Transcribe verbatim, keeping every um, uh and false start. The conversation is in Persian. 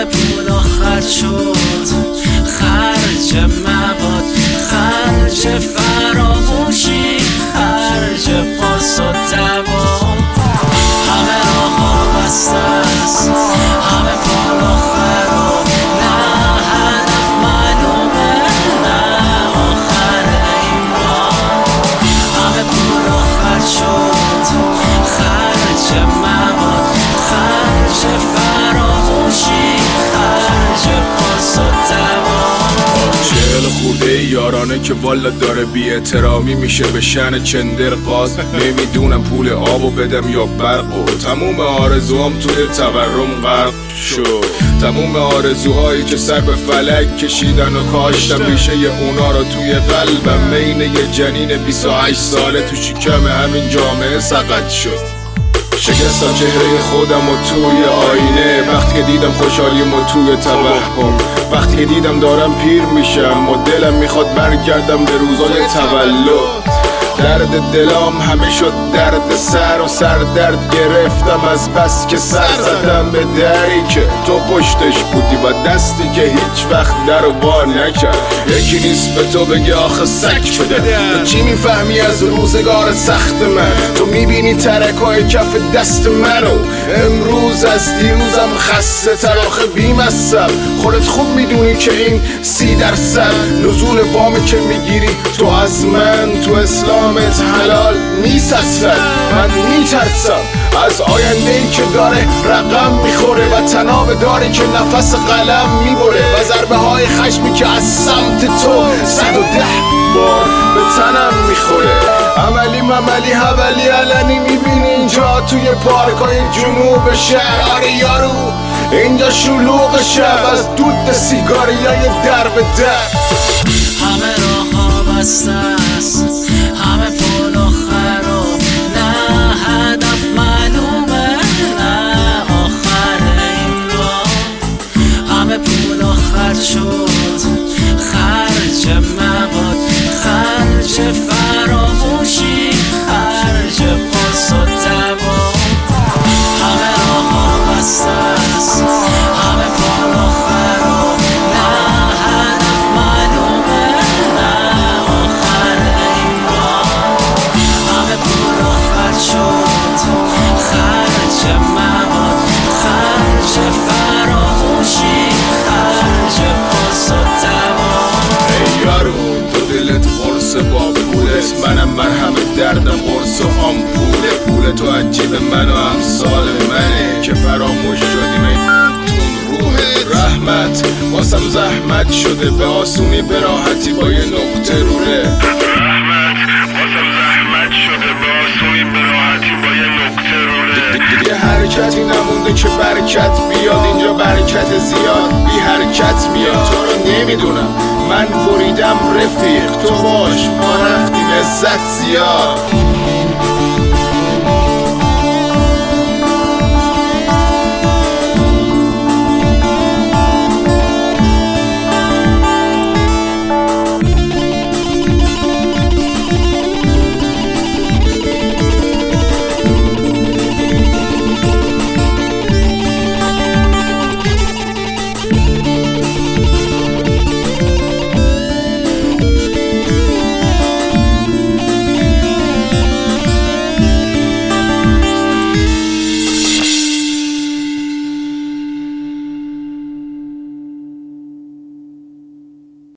همه پول و خرج شد، خرج مواد، خرج فراموشی، خرج پاس و دوا. همه راه ها بسته است، همه پول و خراب، نه هدف معلومه، نه آخر این راه. همه پول و خرج شد، خرج مواد، خرج فراموشی، خرج پاس و دوا. چهل خورده یارانه که والا داره بی احترامی میشه به شن چندر قاز. نمیدونم پول آبو بدم یا برق و تموم آرزوهام توی تورم غرق شد. تموم آرزوهایی که سر به فلک کشیدن و کاشتم ریشه اونا رو توی قلبم. مین یه جنین بیست و هشت ساله تو شکم همین جامعه سقط شد. شکستم چهره خودم و توی آینه، وقتی که دیدم خوشحالیم و توی توهم، وقتی که دیدم دارم پیر میشم و دلم میخواد برگردم به روزای تولد. درد دلام همه شد درد سر و سر درد گرفتم از بس که سر زدم به دری که تو پشتش بودی و دستی که هیچ وقت در و بار نکرد. یکی نیست به تو بگه آخه سک شده، تو چی میفهمی از روزگار سخت من؟ تو میبینی ترکای کف دست منو امروز از دیروزم خسته تر. آخه بیمستم خودت خوب میدونی که این سی درصد نزول وامی که میگیری تو از من تو اسلامت حلال نیست اصلا. من میترسم از آینده ای که داره رقم میخوره و تناب داره که نفس قلم میبره و ضربه های خشمی که از سمت تو صد و ده بار به تنم میخوره. عملی مملی حولی علنی میبینی اینجا توی پارکای جنوب شهر. آره یارو اینجا شلوغ شب از دود سیگاریای در به در. همه راه ها بسته است، همه پول و خراب، نه هدف معلومه، نه آخر این راه. همه پول و خرج شد، خرج مواد، خرج فراموشی، خرج پاس و دوا. همه راه ها بسته است، همه پول و خراب، نه هدف معلومه، نه آخر این راه. همه پول و خرج شد، خرج مواد، خرج فراموشی، خرج پاس و دوا. ای یارو تو دلت قرص با پولت، منم مرهم دردم قرص و آمپوله. پول تو عجیب من و امثال منه که فراموش شدیم ای تون روح رحمت. واسم زحمت شده به آسونی به راحتی با یه نقطه روره. رحمت واسم زحمت شده به آسونی به راحتی با یه نقطه روره. دیگه حرکتی نمونده که برکت بیاد اینجا، برکت زیاد بی حرکت میاد. تو رو نمیدونم من بریدم رفیق، تو باش ما رفتیم عزت زیاد.